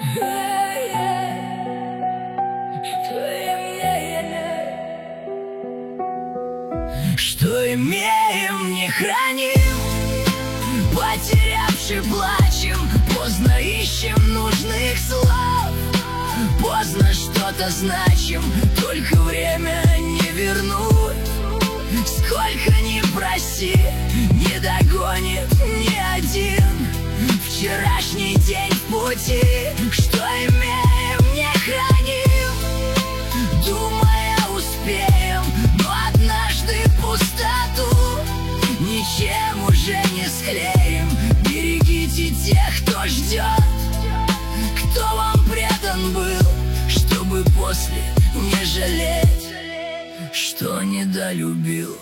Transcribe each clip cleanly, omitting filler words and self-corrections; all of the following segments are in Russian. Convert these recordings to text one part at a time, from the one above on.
Что имеем, не храним, потерявши плачем, поздно ищем нужных слов, поздно что-то значим, только время не вернуть. Сколько ни проси, не догонит ни один вчерашний день в пути. Что имеем, не храним, думая успеем, но однажды пустоту ничем уже не склеим. Берегите тех, кто ждет, кто вам предан был, чтобы после не жалеть, что недолюбил.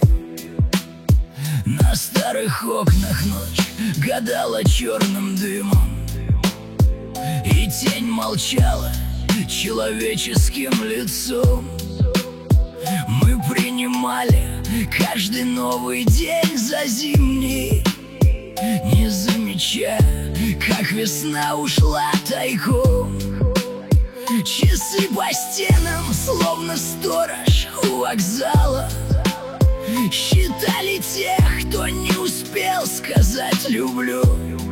На старых окнах ночь гадала черным дымом, и тень молчала человеческим лицом. Мы принимали каждый новый день за зимний, не замечая, как весна ушла тайком. Часы по стенам, словно сторож у вокзала, считали тех, кто не успел сказать «люблю».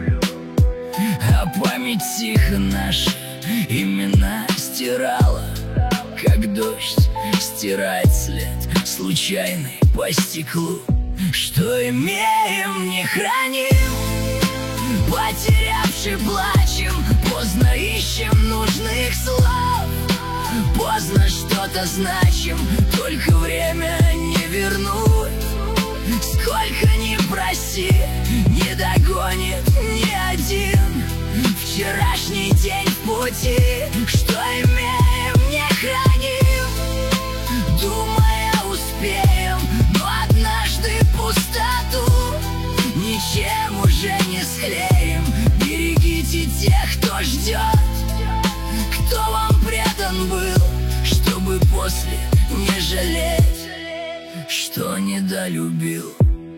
А память тихо наши имена стирала, как дождь стирает след случайный по стеклу. Что имеем, не храним, потерявши плачем, поздно ищем нужных слов, поздно что-то значим, только время не вернуть. Сколько ни проси, не догонит ни один вчерашний день в пути. Что имеем, не храним, думая успеем, но однажды пустоту ничем уже не склеим. Берегите тех, кто ждет, кто вам предан был, чтобы после не жалеть, что недолюбил.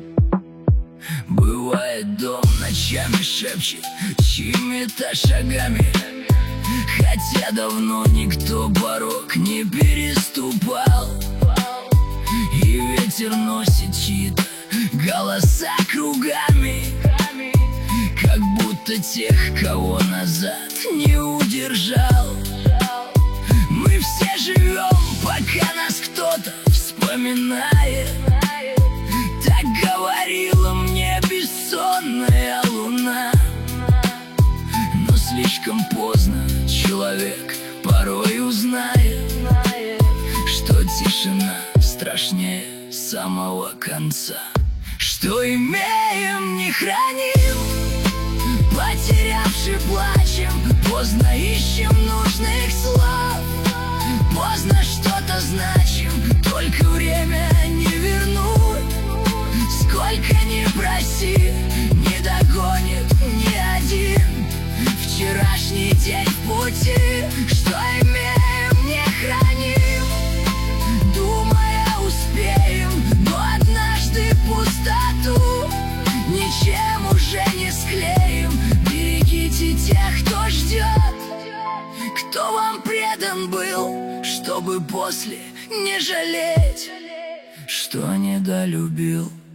Бывает, дом ночами шепчет чьими-то шагами, хотя давно никто порог не переступал. И ветер носит чьи-то голоса кругами, как будто тех, кого назад не удержал. Мы все живем, пока нас кто-то вспоминает. Так говорила мне бессонная луна. Но слишком поздно человек порой узнает, что тишина страшнее самого конца. Что имеем, не храним, потерявши плачем, поздно ищем нужных слов, поздно что-то значим, только время не вернуть. Сколько ни проси, не догонит ни один вчерашний день в пути. Что имеем, не храним, думая успеем, но однажды пустоту ничем уже не склеим. Берегите тех, кто ждет, кто вам предан был, чтобы после не жалеть, что недолюбил.